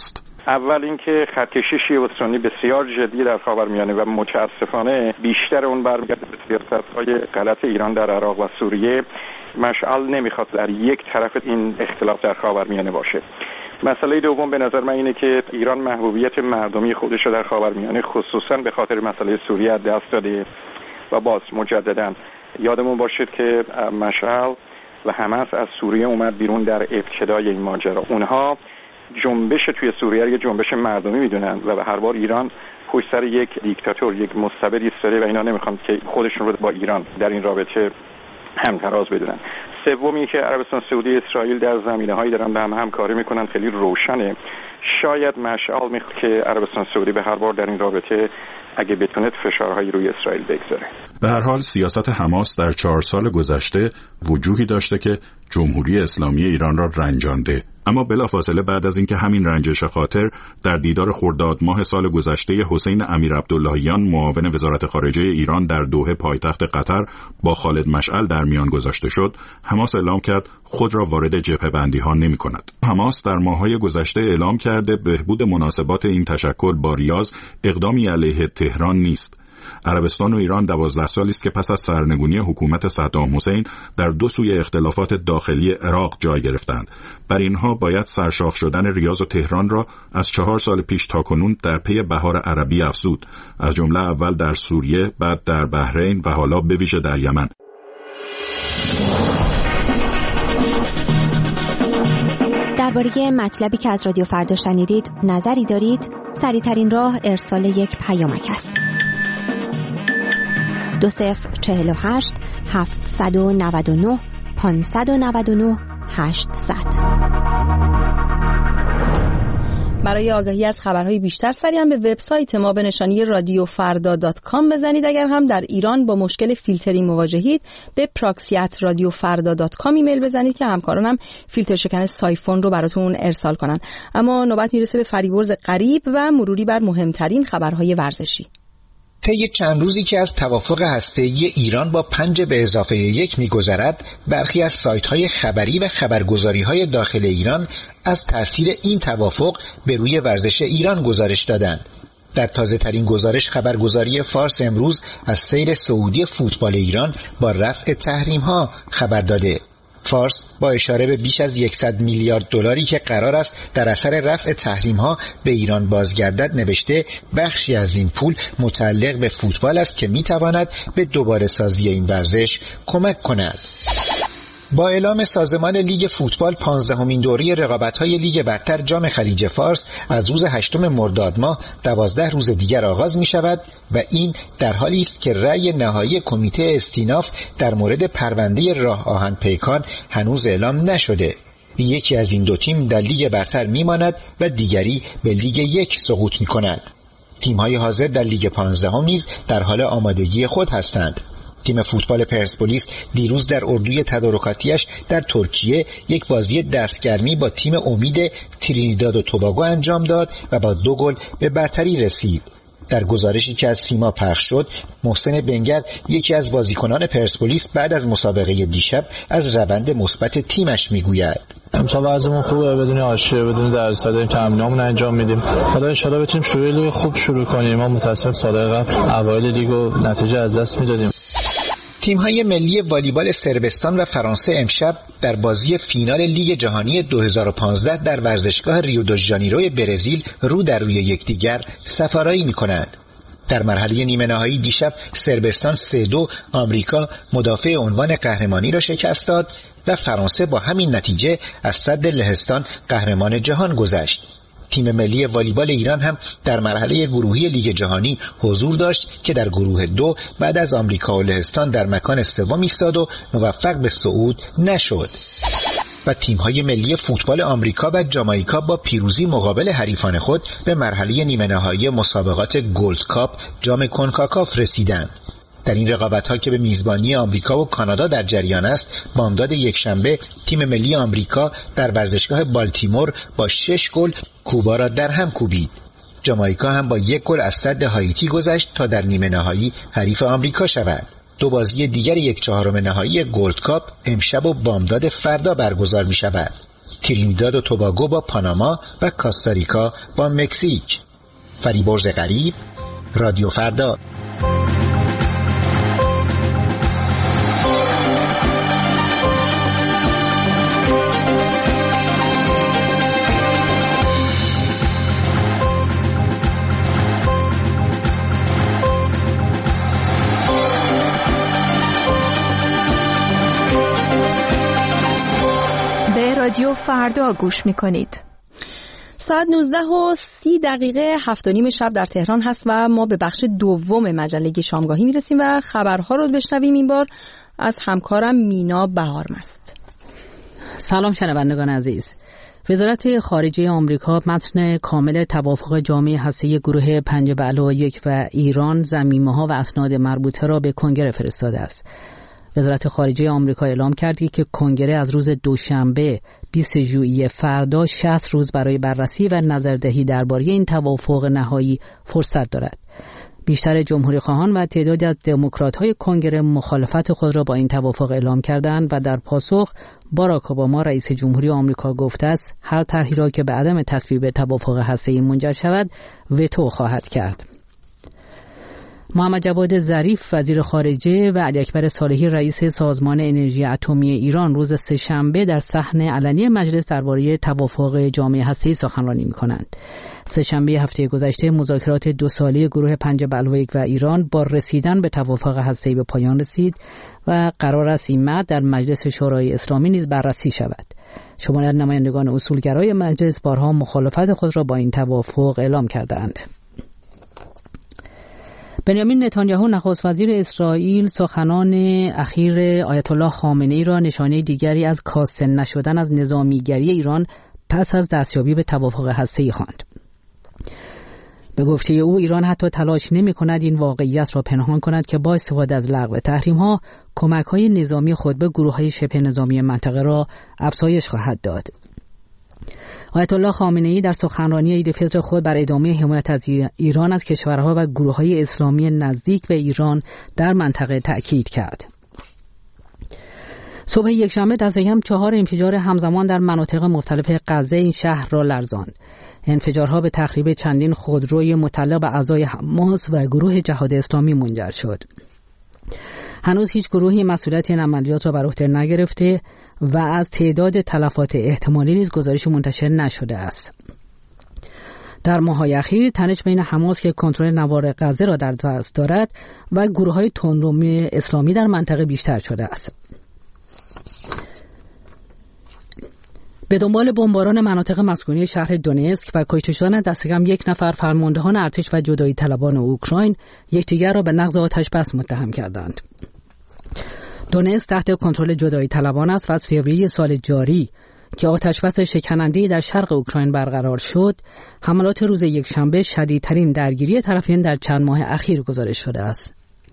اول اینکه خطکشی شیعه و سنی بسیار جدی در خاورمیانه و متاسفانه بیشتر اون برمیگرده به سیاست‌های غلط ایران در عراق و سوریه. مشعل نمیخواد در یک طرف این اختلاف در خاورمیانه باشه. مسئله دوم به نظر من اینه که ایران محبوبیت مردمی خودش رو در خاورمیانه خصوصا به خاطر مسئله سوریه از دست داده و باز مجددا یادمون باشید که مشعل و حماس از سوریه اومد بیرون در ابتدای این ماجرا. اونها جنبش توی سوریه یه جنبش مردمی میدونن و به هر بار ایران پشت سر یک دیکتاتور، یک مستبد ایستاده و اینا نمیخوان که خودشون رو با ایران در این رابطه همتراز بدونن. سومی که عربستان سعودی اسرائیل در زمینه‌هایی دارن به هم همکاری میکنن خیلی روشنه. شاید مشعل میخواد که عربستان سعودی به هر بار در این رابطه اگه بتونه فشارهایی روی اسرائیل بگذاره. به هر حال سیاست حماس در چهار سال گذشته وجوهی داشته که جمهوری اسلامی ایران را رنجانده، اما بلافاصله بعد از اینکه همین رنجش خاطر در دیدار خرداد ماه سال گذشته حسین امیرعبداللهیان معاون وزارت خارجه ایران در دوحه پایتخت قطر با خالد مشعل در میان گذاشته شد، حماس اعلام کرد خود را وارد جبهه بندی ها نمی کند. حماس در ماه‌های گذشته اعلام کرده بهبود مناسبات این تشکل با ریاض اقدامی علیه تهران نیست. عربستان و ایران دوازده سالی است که پس از سرنگونی حکومت صدام حسین در دو سوی اختلافات داخلی عراق جای گرفتند. بر اینها باید سرشاخ شدن ریاض و تهران را از چهار سال پیش تاکنون در پی بهار عربی افزود، از جمله اول در سوریه، بعد در بحرین و حالا به ویژه در یمن. درباره مطلبی که از رادیو فردا شنیدید نظری دارید؟ سریع‌ترین راه ارسال یک پیامک است. دو صفر چهل و هشت هفتصد و نود و نه پانصد و نود و نه هشتصد. برای آگاهی از خبرهای بیشتر سریعا به وبسایت ما به نشانی رادیو فردا دات کام بزنید. اگر هم در ایران با مشکل فیلترینگ مواجهید به پراکسی ات رادیو فردا دات کام ایمیل بزنید که همکارانم فیلتر شکن سایفون رو براتون ارسال کنن. اما نوبت میرسه به فریبرز غریب و مروری بر مهمترین خبرهای ورزشی. طی چند روزی که از توافق هسته‌ای ایران با پنج به اضافه یک می‌گذرد، برخی از سایت‌های خبری و خبرگزاری‌های داخل ایران از تأثیر این توافق به روی ورزش ایران گزارش دادند. در تازه‌ترین گزارش خبرگزاری فارس امروز از سیر صعودی فوتبال ایران با رفع تحریم‌ها خبر داده. فارس با اشاره به بیش از صد میلیارد دلاری که قرار است در اثر رفع تحریم‌ها به ایران بازگردد نوشته بخشی از این پول متعلق به فوتبال است که می‌تواند به دوباره سازی این ورزش کمک کند. با اعلام سازمان لیگ فوتبال پانزدهمین دوره رقابت‌های لیگ برتر جام خلیج فارس از روز هشتم مرداد ماه دوازده روز دیگر آغاز می‌شود و این در حالی است که رأی نهایی کمیته استیناف در مورد پرونده راه آهن پیکان هنوز اعلام نشده. یکی از این دو تیم در لیگ برتر میماند و دیگری به لیگ یک سقوط می‌کند. تیم‌های حاضر در لیگ پانزدهم نیز در حال آمادگی خود هستند. تیم فوتبال پرسپولیس دیروز در اردوی تدارکاتیش در ترکیه یک بازی دستگرمی با تیم امید ترینیداد و توباگو انجام داد و با دو گل به برتری رسید. در گزارشی که از سیما پخش شد، محسن بنگر یکی از بازیکنان پرسپولیس بعد از مسابقه دیشب از روند مثبت تیمش میگوید. امسال وضعمون خوبه، بدون آشیه، بدون درس دادیم، تمرینامون انجام میدیم. حالا ان شاءالله بتونیم شروع لیگ خوب شروع کنیم. ما متأسفانه سال قبل اوایل لیگو نتیجه از دست میدادیم. تیم‌های ملی والیبال صربستان و فرانسه امشب در بازی فینال لیگ جهانی دو هزار و پانزده در ورزشگاه ریو دو ژانیرو برزیل رو در روی یکدیگر سفارایی می‌کنند. در مرحله نیمه نهایی دیشب صربستان سه دو آمریکا مدافع عنوان قهرمانی را شکست داد و فرانسه با همین نتیجه از سد لهستان قهرمان جهان گذشت. تیم ملی والیبال ایران هم در مرحله گروهی لیگ جهانی حضور داشت که در گروه دو بعد از آمریکا و لهستان در مکان سوم ایستاد و موفق به صعود نشد. و تیم‌های ملی فوتبال آمریکا و جامائیکا با پیروزی مقابل حریفان خود به مرحله نیمه نهایی مسابقات گلد کاپ جام کنکاکاف رسیدند. در این رقابت‌ها که به میزبانی آمریکا و کانادا در جریان است، بامداد یکشنبه تیم ملی آمریکا در ورزشگاه بالتیمور با شش گل کوبا را در هم کوبید. جامائیکا هم با یک گل از سد هایتی گذشت تا در نیمه نهایی حریف آمریکا شود. دو بازی دیگر یک چهارم نهایی گلد کاپ امشب و بامداد فردا برگزار می شود. ترینیداد و توباگو با پاناما و کاستاریکا با مکزیک. فریبرز غریب، رادیو فردا. رادیو فردا گوش میکنید. ساعت نوزده و سی دقیقه هفت و نیم شب در تهران هست و ما به بخش دوم مجله شامگاهی میرسیم و خبرها رو بشنویم. این بار از همکارم مینا بهارمست. سلام شنوندگان عزیز. وزارت خارجه آمریکا متن کامل توافق جامعه هسته‌ای گروه پنج به علاوه یک و ایران، ضمیمه‌ها و اسناد مربوطه را به کنگره فرستاده است. وزارت خارجه آمریکا اعلام کرد که کنگره از روز دوشنبه بیست ژوئیه فردا شصت روز برای بررسی و نظردهی درباره این توافق نهایی فرصت دارد. بیشتر جمهوری خواهان و تعدادی از دموکرات‌های کنگره مخالفت خود را با این توافق اعلام کردند و در پاسخ باراک اوباما رئیس جمهوری آمریکا گفته است هر طرحی را که به عدم تصویب توافق هسته‌ای منجر شود وتو خواهد کرد. محمد جواد ظریف وزیر خارجه و علی اکبر صالحی رئیس سازمان انرژی اتمی ایران روز سه‌شنبه در صحن علنی مجلس درباره توافق جامعه هسته‌ای سخنرانی می‌کنند. سه‌شنبه هفته گذشته مذاکرات دو ساله گروه پنج به علاوه یک و ایران با رسیدن به توافق هسته‌ای به پایان رسید و قرار است این متن در مجلس شورای اسلامی نیز بررسی شود. شماری از نمایندگان اصولگرای مجلس بارها مخالفت خود را با این توافق اعلام کردند. بنیامین نتانیاهو نخست وزیر اسرائیل سخنان اخیر آیت الله خامنه‌ای را نشانه دیگری از کاسته نشدن از نظامیگری ایران پس از دستیابی به توافق هسته‌ای خواند. به گفته او ایران حتی تلاش نمی‌کند این واقعیت را پنهان کند که با استفاده از لغو تحریم‌ها کمک‌های نظامی خود به گروه‌های شبه نظامی منطقه را افزایش خواهد داد. آیت الله خامنه‌ای در سخنرانی عید فطر خود بر ادامه حمایت از ایران از کشورها و گروه‌های اسلامی نزدیک به ایران در منطقه تأکید کرد. صبح یکشنبه دست کم چهار انفجار همزمان در مناطق مختلف غزه این شهر را لرزاند. انفجارها به تخریب چندین خودروی متعلق به اعضای حماس و گروه جهاد اسلامی منجر شد. هنوز هیچ گروهی مسئولیت این عملیات را بر عهده نگرفته و از تعداد تلفات احتمالی نیز گزارش منتشر نشده است. در ماه‌های اخیر تنش بین حماس که کنترل نوار غزه را در دست دارد و گروه‌های تندرومی اسلامی در منطقه بیشتر شده است. به دنبال بمباران مناطق مسکونی شهر دونتسک و کشته شدن دست کم یک نفر فرماندهان ارتش و جدایی طلبان اوکراین یکدیگر را به نقض آتش بس متهم کردند. دونتسک تحت کنترل جدایی طلبان است و از فوریه سال جاری که آتش بس شکننده‌ای در شرق اوکراین برقرار شد، حملات روز یکشنبه شدیدترین درگیری طرفین در چند ماه اخیر گزارش شده است.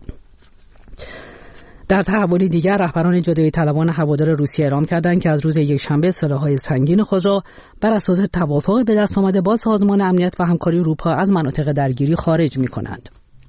در تحولی دیگر رهبران جدایی طلبان هوادار روسیه اعلام کردند که از روز یکشنبه سلاح‌های سنگین خود را بر اساس توافق به دست آمده با سازمان امنیت و همکاری اروپا از مناطق درگیری خارج می‌کنند.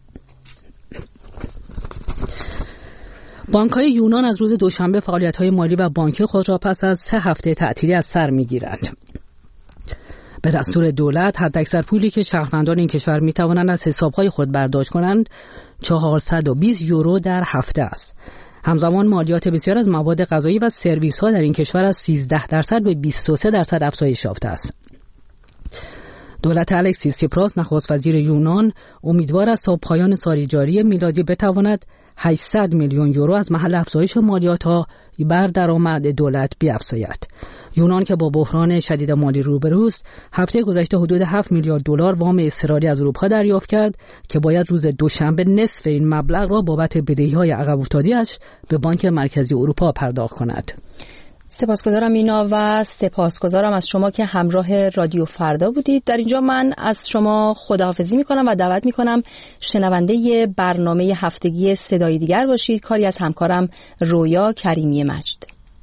بانک‌های یونان از روز دوشنبه فعالیت‌های مالی و بانکی خود را پس از سه هفته تعطیلی از سر می‌گیرند. به دستور دولت حداکثر پولی که شهروندان این کشور می‌توانند از حساب‌های خود برداشت کنند چهارصد و بیست یورو در هفته است. همزمان مالیات بسیار از مواد غذایی و سرویس‌ها در این کشور از سیزده درصد به بیست و سه درصد افزایش یافته است. دولت الکسیس سیپراس نخست وزیر یونان امیدوار است تا پایان سال جاری میلادی بتواند هشتصد میلیون یورو از محل افزایش مالیات‌ها بر درآمد دولت بیفزاید. یونان که با بحران شدید مالی روبروست، هفته گذشته حدود هفت میلیارد دلار وام اضطراری از اروپا دریافت کرد که باید روز دوشنبه نصف این مبلغ را بابت بدهی‌های عقب افتاده‌اش به بانک مرکزی اروپا پرداخت کند. سپاسگزارم اینا و سپاسگزارم از شما که همراه رادیو فردا بودید. در اینجا من از شما خداحافظی میکنم و دعوت میکنم شنونده برنامه هفتگی صدای دیگر باشید، کاری از همکارم رویا کریمی مجد.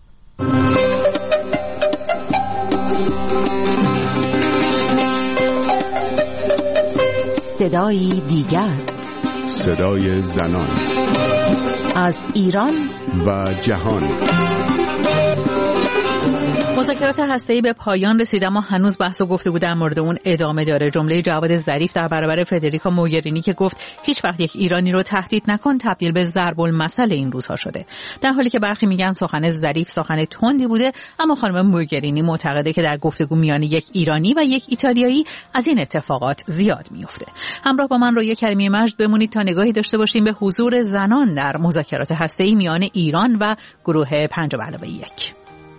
صدای دیگر، صدای زنان از ایران و جهان. مذاکرات هسته‌ای به پایان رسید اما هنوز بحث و گفتگو در مورد اون ادامه داره. جمله جواد ظریف در برابر فدریکا موگرینی که گفت هیچ وقت یک ایرانی رو تهدید نکن تبدیل به ضرب المثل این روزها شده. در حالی که برخی میگن سخن ظریف سخن تندی بوده، اما خانم موگرینی معتقده که در گفتگو میان یک ایرانی و یک ایتالیایی از این اتفاقات زیاد میفته. همراه با من روی کریمی مجد بمونید تا نگاهی داشته باشیم به حضور زنان در مذاکرات هسته‌ای میان ایران و گروه پنج به علاوه یک.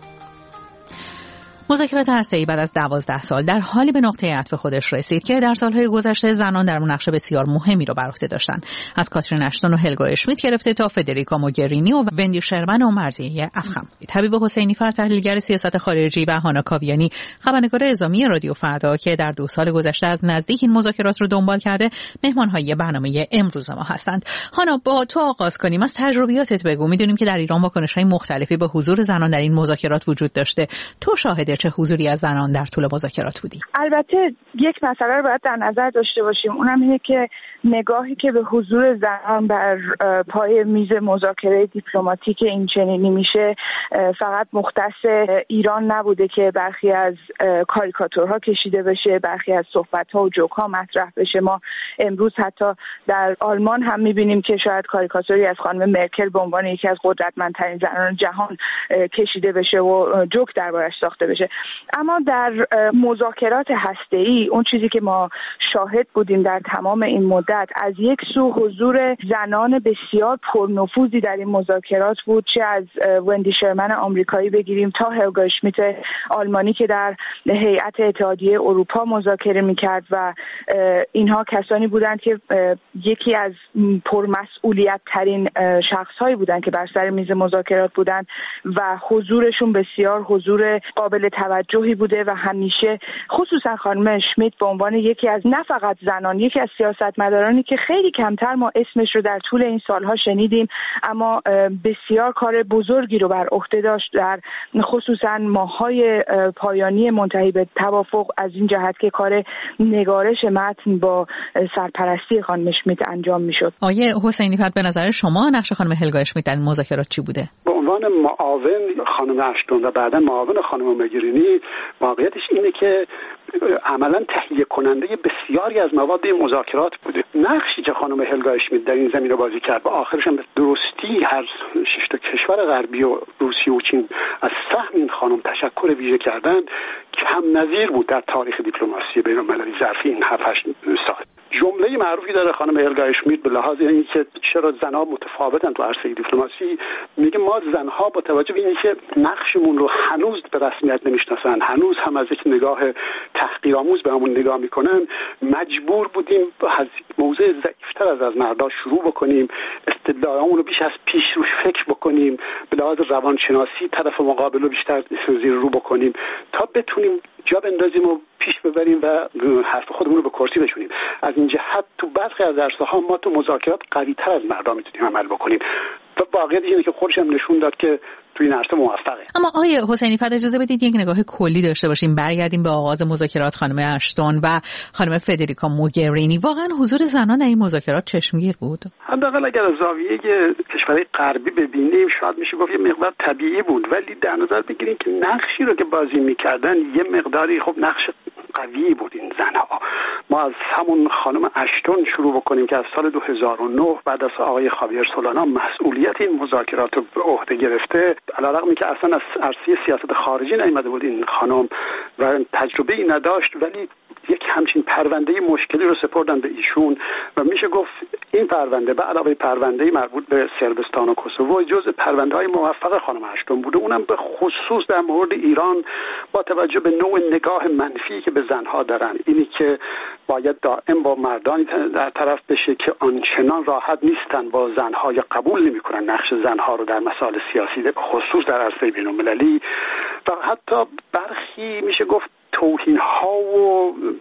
مذاکرات هسته‌ای بعد از دوازده سال در حالی به نقطه عطف خودش رسید که در سالهای گذشته زنان در اون نقش بسیار مهمی رو بر عهده داشتن. از کاترین اشتون و هلگا اشمیت گرفته تا فدریکا موگرینی و وندی شرمن و مرضیه افخم. حبیب حسینی فر تحلیلگر سیاست خارجی و هانا کاویانی خبرنگار اعزامی رادیو فردا که در دو سال گذشته از نزدیک این مذاکرات رو دنبال کرده، مهمان‌های برنامه امروز ما هستند. هانا، با تو آغاز کنیم. از تجربیاتت بگو. می‌دونیم که در ایران واکنش‌های مختلفی به حضور زنان در این مذاکرات وجود داشته. تو شاهد چه حضوری از زنان در طول مذاکرات بودی؟ البته یک مسئله رو باید در نظر داشته باشیم، اونم اینه که نگاهی که به حضور زنان بر پای میز مذاکره دیپلماتیک این چنینی میشه فقط مختص ایران نبوده که برخی از کاریکاتورها کشیده بشه، برخی از صحبت‌ها و جوک‌ها مطرح بشه. ما امروز حتی در آلمان هم می‌بینیم که شاید کاریکاتوری از خانم مرکل به عنوان یکی از قدرتمندترین زنان جهان کشیده بشه و جوک دربارش ساخته بشه. اما در مذاکرات هسته‌ای اون چیزی که ما شاهد بودیم در تمام این مدت، از یک سو حضور زنان بسیار پرنفوذی در این مذاکرات بود، چه از وندی شرمن آمریکایی بگیریم تا هلگا اشمیت آلمانی که در هیئت اتحادیه اروپا مذاکره می‌کرد و اینها کسانی بودند که یکی از پرمسئولیت ترین شخص‌هایی بودند که بر سر میز مذاکرات بودند و حضورشون بسیار حضور قابل توجهی بوده و همیشه خصوصا خانم اشمیت به عنوان یکی از نه فقط زنان، یکی از سیاستمدارانی که خیلی کمتر ما اسمش رو در طول این سالها شنیدیم اما بسیار کار بزرگی رو بر عهده داشت در خصوصا ماه‌های پایانی منتهی به توافق، از این جهت که کار نگارش متن با سرپرستی خانم اشمیت انجام میشد. آیه حسینی فر، به نظر شما نقش خانم هلگا اشمیت در این مذاکرات چی بوده؟ به عنوان معاون خانم اشتون و بعدا معاون خانم موگرینی، واقعیتش اینه که عملا تهیه کننده بسیاری از مواد این مذاکرات بوده. نقشی که خانم هلگا اشمیت در این زمینه بازی کرد و آخرش هم به درستی هر شش تا کشور غربی و روسیه و چین از سهم این خانم تشکر ویژه کردن کم نظیر بود در تاریخ دیپلماسی بین‌المللی ظرف این هفت هشت سال. جمله معروفی داره خانم هلگا اشمیت به لحاظ اینکه چرا زنها متفاوتن تو عرصه دیپلماسی، میگه ما زنها با توجه به اینکه نقشمون رو هنوز به رسمیت نمیشناسن، هنوز هم از یک نگاه تحقیرآموز به همون نگاه میکنن، مجبور بودیم از موضع ضعیفتر از از مردا شروع بکنیم، استدلالمون رو بیش از پیش روش فکر بکنیم، به لحاظ روانشناسی طرف مقابل رو بیشتر زیر رو بکنیم تا بتونیم جا بندازیم و پیش ببریم و حرف خودمون رو به کرسی بشونیم. از این جهت تو برخی از عرصه‌ها ما تو مذاکرات قوی‌تر از مردا میتونیم عمل بکنیم و واقعیت اینه که خودش هم نشون داد که تو این عرصه موفقه. اما آیه حسینی فر، اجازه بدید یک نگاه کلی داشته باشیم، برگردیم به آغاز مذاکرات خانم اشتون و خانم فدریکا موگرینی. واقعا حضور زنان در این مذاکرات چشمگیر بود؟ حداقل اگر از زاویه کشورهای غربی ببینیم شاید میشه گفت یه مقدار طبیعی بود، ولی در نظر بگیریم که نقشی رو که بازی میکردن یه مقداری خب نقش قوی بود این زنها. ما از همون خانم اشتون شروع بکنیم که از سال دو هزار و نه بعد از آقای خاویر سولانا مسئولیت این مذاکرات رو به عهده گرفته، علیرغم که اصلا از عرصه سیاست خارجی نیامده بود این خانم و تجربه ای نداشت، ولی یک همچین پرونده مشکلی رو سپردن به ایشون و میشه گفت این پرونده به علاوه پرونده مربوط به صربستان و کوسوو جزء پرونده‌های موفق خانم اشتون بوده، اونم به خصوص در مورد ایران با توجه به نوع نگاه منفی که به زنها دارن، اینی که باید دائم با مردانی در طرف بشه که آنچنان راحت نیستن با زنها یا قبول نمی‌کنن نقش زنها رو در مسائل سیاسی به خصوص در عرصه بین‌المللی و حتی برخی میشه گفت توهین ها و بی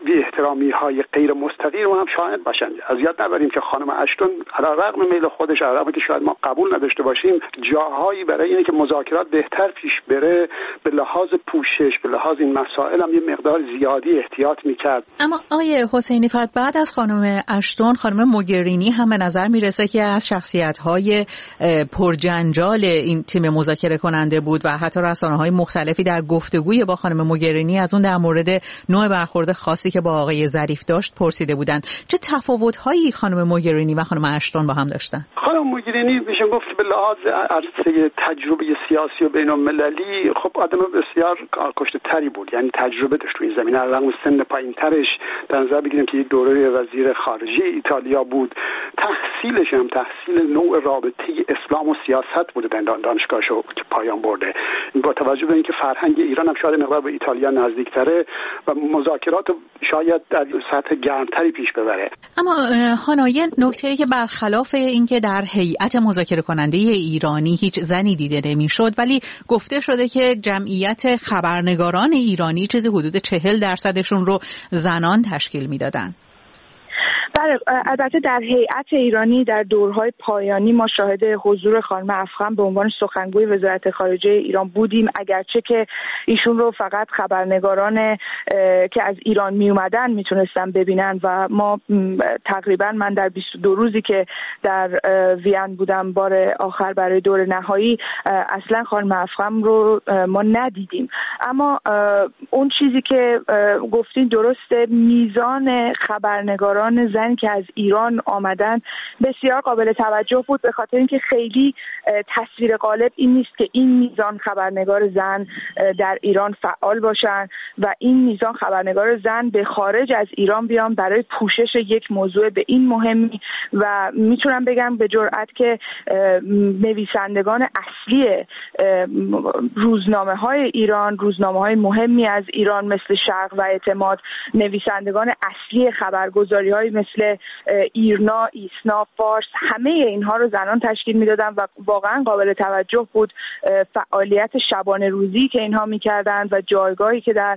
احترامی های غیر مستقیم هم شاهد باشن. از یاد نبریم که خانم اشتون علیرغم میل خودش، علیرغم که شاید ما قبول نداشته باشیم، جاهایی برای اینکه مذاکرات بهتر پیش بره به لحاظ پوشش، به لحاظ این مسائل هم یه مقدار زیادی احتیاط میکرد. اما آقای حسینی فقط بعد از خانم اشتون، خانم موگرینی هم به نظر میرسه که از شخصیت‌های پرجنجال این تیم مذاکره کننده بود و حتی رسانه‌های مختلفی در گفتگوی با خانم موگرینی از اون در مورد نوع برخورد خاصی که با آقای ظریف داشت پرسیده بودند. چه تفاوت‌هایی خانم موگرینی و خانم اشتون با هم داشتن؟ خانم موگرینی میشه گفت به لحاظ عرصه تجربه سیاسی و بین‌المللی خب آدم بسیار کارکشته تری بود، یعنی تجربه داشت تو این زمینه. رغم سن پایین‌ترش در نظر بگیریم که یک دوره وزیر خارجه ایتالیا بود، تحصیلش هم تحصیل نوع رابطه اسلام و سیاست بوده در دانشگاهشو که پایان برده. با توجه به اینکه فرهنگ ایران هم شاید مقدار به ایتالیا نزدیک‌تره و مذاکرات شاید در سطح گرمتری پیش ببره. اما هانا، یه نکته‌ای که برخلاف اینکه در هیئت مذاکره کننده ایرانی هیچ زنی دیده نمی‌شد، ولی گفته شده که جمعیت خبرنگاران ایرانی چیزی حدود چهل درصدشون رو زنان تشکیل میدادن. بله، البته در هیئت ایرانی در دورهای پایانی ما شاهد حضور خانم افخم به عنوان سخنگوی وزارت خارجه ایران بودیم، اگرچه که ایشون رو فقط خبرنگاران که از ایران می اومدن میتونستن ببینن و ما تقریبا من در بیست و دو روزی که در وین بودم بار آخر برای دور نهایی اصلا خانم افخم رو ما ندیدیم. اما اون چیزی که گفتین درسته، میزان خبرنگاران زن که از ایران آمدن بسیار قابل توجه بود، به خاطر اینکه خیلی تصویر غالب این نیست که این میزان خبرنگار زن در ایران فعال باشن و این میزان خبرنگار زن به خارج از ایران بیان برای پوشش یک موضوع به این مهمی. و میتونم بگم به جرئت که نویسندگان اصلی روزنامه های ایران، روزنامه های مهمی از ایران مثل شرق و اعتماد، نویسندگان اصلی خبرگزاری های مثل ایرنا، ایسنا، فارس، همه اینها رو زنان تشکیل میدادن و واقعا قابل توجه بود فعالیت شبانه روزی که اینها میکردن و جایگاهی که در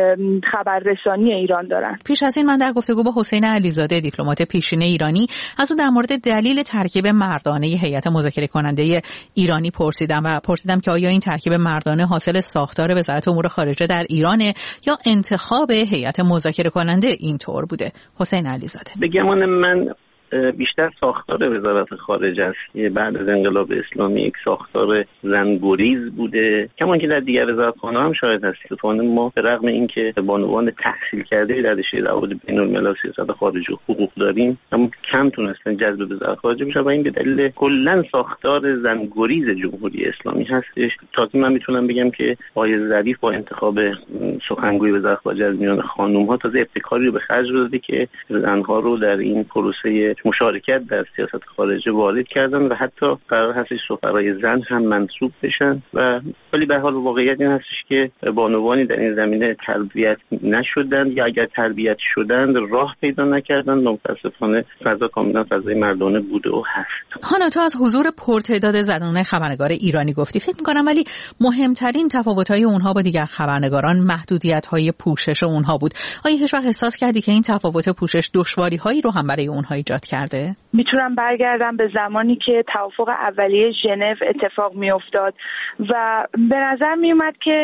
خبررسانی ایران دارن. پیش از این من در گفتگو با حسین علیزاده، دیپلمات پیشین ایرانی، از اون در مورد دلیل ترکیب مردانه هیئت مذاکره کننده ایرانی پرسیدم و پرسیدم که آیا این ترکیب مردانه حاصل ساختار وزارت امور خارجه در ایرانه یا انتخاب هیئت مذاکره کننده اینطور بوده. حسین علیزاده: به گمان من بیشتر ساختار وزارت خارجه است که بعد از انقلاب اسلامی یک ساختار زنگریز بوده، کما که در دیگر وزارتخانه‌ها هم شاید هست. اتفاقاً ما به رغم اینکه بانوان تحصیل کرده در رشته روابط بین‌الملل سیاست خارجه و حقوق داریم، اما کم تونستن جذب وزارت خارجه بشن و این به دلیل کلاً ساختار زنگریز جمهوری اسلامی هستش. تا که من میتونم بگم که آقای ظریف با انتخاب سخنگوی وزارت خارجه از میان خانم‌ها تازه ابتکاری رو به خرج داده که زن‌ها رو در این پروسه مشارکت در سیاست خارجه وارد کردن و حتی قرار هستش سفرای زن هم منصوب بشن. و ولی به حال واقعیت این هستش که بانوانی در این زمینه تربیت نشدن یا اگر تربیت شدند راه پیدا نکردن. متاسفانه فضا کاملا فضای مردانه بوده و هست. هانا، تو از حضور پرتعداد زنان خبرنگار ایرانی گفتی. فکر می‌کنم ولی مهمترین تفاوت‌های اونها با دیگر خبرنگاران محدودیت‌های پوشش اونها بود. آیا هیچ وقت احساس کردی که این تفاوت پوشش دشواری‌هایی رو هم برای اونها ایجاد کرده؟ میتونم برگردم به زمانی که توافق اولیه ژنو اتفاق میافتاد و به نظر میومد که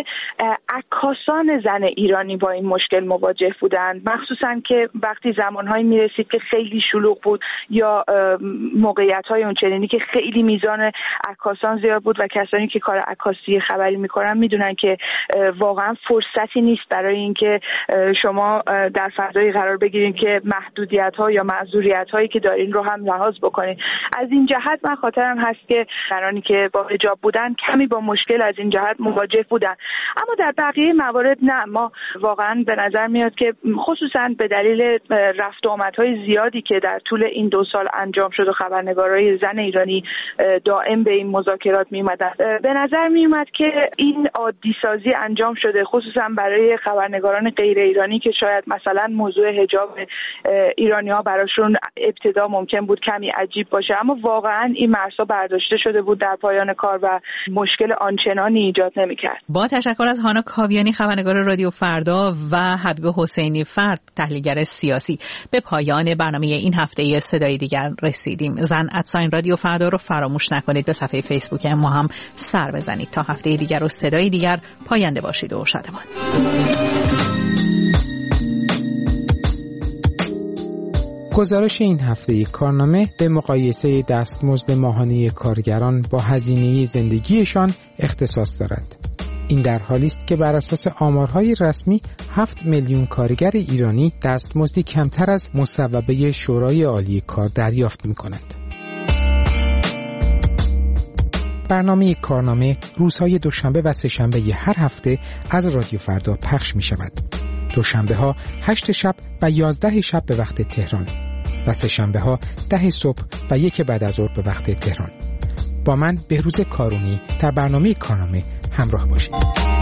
عکاسان زن ایرانی با این مشکل مواجه بودند، مخصوصا که وقتی زمانهایی میرسید که خیلی شلوغ بود یا موقعیت‌های اونچنینی که خیلی میزان عکاسان زیاد بود و کسانی که کار عکاسی خبری میکنن میدونن که واقعا فرصتی نیست برای اینکه شما در فضایی قرار بگیرید که محدودیت‌ها یا معذوریت‌هایی که دارین رو هم لحاظ بکنید. از این جهت من خاطرم هست که زنانی که با حجاب بودن کمی با مشکل از این جهت مواجه بودن، اما در بقیه موارد نه. ما واقعا به نظر میاد که خصوصا به دلیل رفت و آمدهای زیادی که در طول این دو سال انجام شد و خبرنگارای زن ایرانی دائم به این مذاکرات میومدن، به نظر میومد که این عادی سازی انجام شده، خصوصا برای خبرنگاران غیر ایرانی که شاید مثلا موضوع حجاب ایرانی‌ها براشون ابتدا ممکن بود کمی عجیب باشه، اما واقعا این مرزها برداشته شده بود در پایان کار و مشکل آنچنانی ایجاد نمی‌کرد. با تشکر از هانا کاویانی خبرنگار رادیو فردا و حبیب حسینی فرد تحلیلگر سیاسی، به پایان برنامه این هفته صدای دیگر رسیدیم. زن ادساین رادیو فردا رو فراموش نکنید به صفحه فیسبوک ما هم سر بزنید. تا هفته دیگر و صدای دیگر، پاینده باشید و شادمان. گزارش این هفته کارنامه به مقایسه دستمزد ماهانه کارگران با هزینه زندگیشان اختصاص دارد. این در حالی است که بر اساس آمارهای رسمی هفت میلیون کارگر ایرانی دستمزدی کمتر از مصوبه شورای عالی کار دریافت می‌کند. برنامه کارنامه روزهای دوشنبه و سه‌شنبه هر هفته از رادیو فردا پخش می‌شود. دوشنبه ها هشت شب و یازده شب به وقت تهران و سه‌شنبه ها ده صبح و یک بعد از ظهر به وقت تهران. با من بهروز کارونی در برنامه کارنامه همراه باشید.